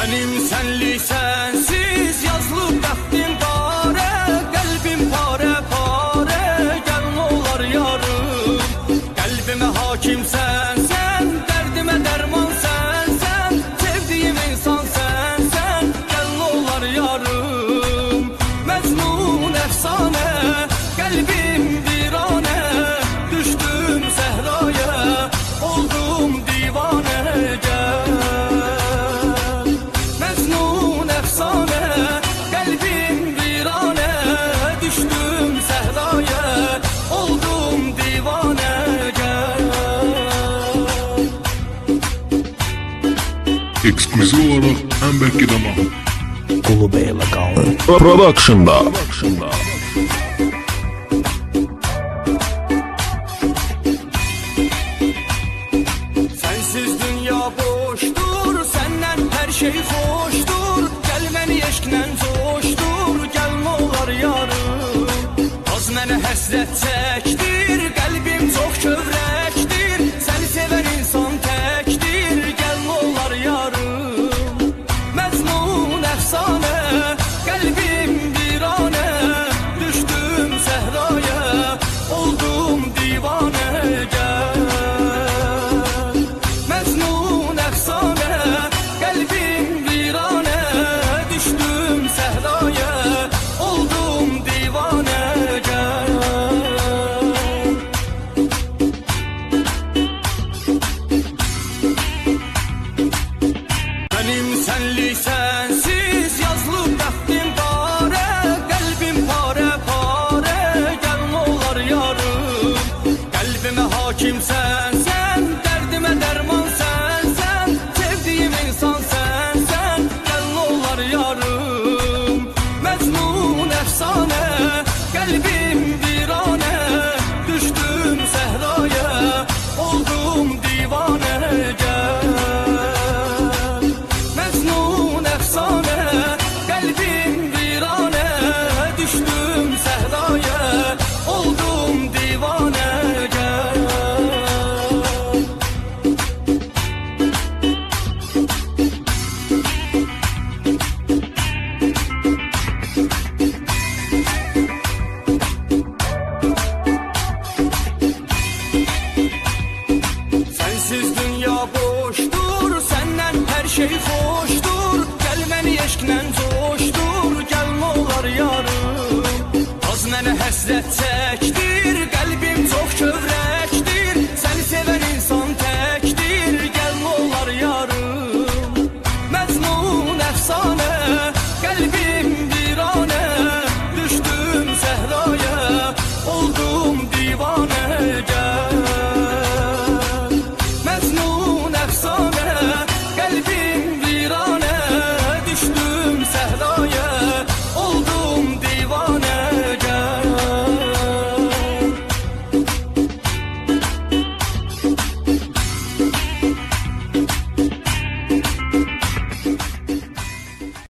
Benim senli sensiz yazılıb bəxtim bare, qəlbim pare pare, gəl olar yarım. Qəlbimə hakim sənsən, dərdimə dərman sənsən, sevdiyim insan sənsən, gəl olar yarım. Məcnun əfsanə, qəlbim viranə, düşdüm səhraya, oldum divanə, gəl. Mecnun efsane, kalbim virane, düştüm sehraya, oldum divane, gel. Ekskluziv olarak en belki de mahum Ulu Bey Lagoon Production'da. Sensiz dünya boştur, senden her şey hoştur. Gel beni eşklə coştur, gel olar yarım. Az mənə həsrət çəkdir, qəlbim çox kövrəkdir. Səni sevən insan təkdir, gel olar yarım. Məcnun əfsanə, qəlbim viranə, düşdüm səhraya, oldum divanə, gəl. Mecnun efsane, kalbim virane, düştüm sehraya, oldum divane, gel. Benim senli sensiz yazılıb bəxtim bare, qəlbim pare pare, gəl olar yarım. Qəlbimə hakim sənsən, dərdimə dərman sənsən, sevdiyim insan sənsən, gəl olar yarım. Mecnun əfsanə, qəlbim viranə, düşdüm səhraya, oldum divanə, gəl. Mecnun əfsanə, qəlbim viranə, düşdüm səhraya, oldum divanə, gəl. Sensiz dünya boştur, senden her şey hoştur. Gel beni eşklə coştur, gel olar yarım. Az mənə həsrət